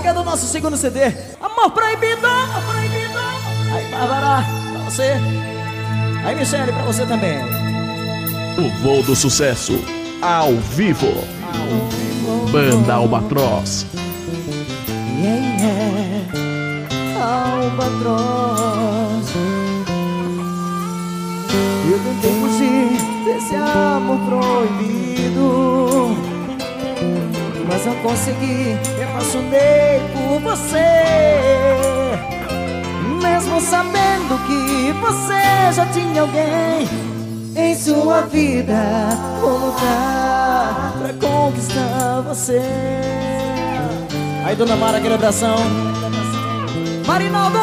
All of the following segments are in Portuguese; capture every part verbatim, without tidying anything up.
música é do nosso segundo C D, Amor Proibido, Amor Proibido. Aí, Bárbara, pra você. Aí, Michele, pra você também. O Voo do Sucesso, ao vivo. Ao vivo. Banda Albatroz. Yeah, yeah. Albatroz. Eu tentei fugir desse amor proibido, mas não consegui, me apaixonei por você. Mesmo sabendo que você já tinha alguém em sua vida, vou lutar pra conquistar você. Aí, Dona Mara, aquele abração. Marinaldo!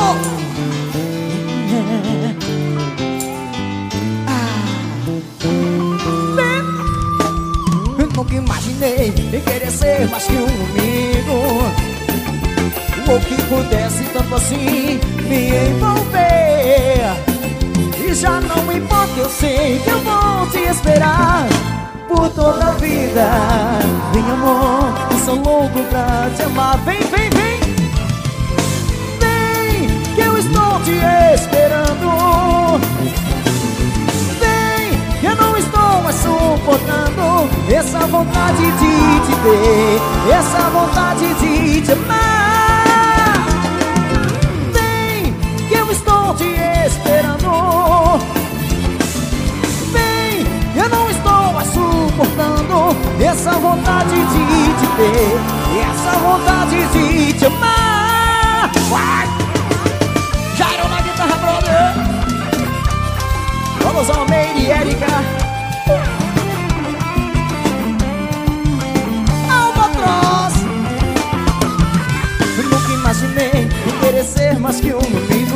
Nunca imaginei em querer ser mais que um amigo, ou que pudesse tanto assim me envolver. E já não me importa, eu sei que eu vou te esperar por toda a vida. Vem, amor, eu sou louco pra te amar. Vem, vem, vem. Vem, que eu estou te esperando. Vem, que eu não estou mais suportando essa vontade de te ver, essa vontade de te amar. Vem, que eu estou te esperando. Vem, eu não estou mais suportando essa vontade de te ver, essa vontade de te amar. Vai! Jairo na guitarra, brother. Vamos ao Meire e Érica. Imaginei em querer ser mais que um amigo,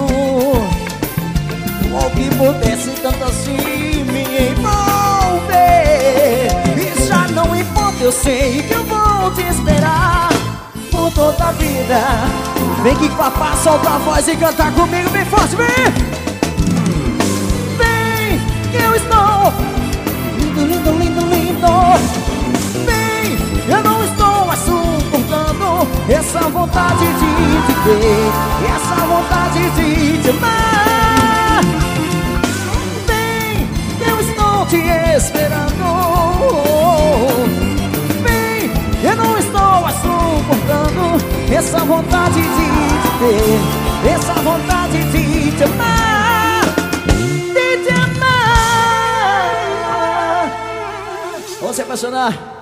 ou que pudesse tanto assim me envolver. E já não importa, eu sei que eu vou te esperar por toda a vida. Vem que papá, solta a voz e canta comigo bem forte, vem! Vem, que eu estou lindo, lindo, lindo, lindo. Vem, eu não estou mais suportando essa vontade de te ver, essa vontade de te amar. Vem, eu estou te esperando. Vem, eu não estou mais suportando essa vontade de te ver, essa vontade de te amar, de te amar. Vamos se apaixonar.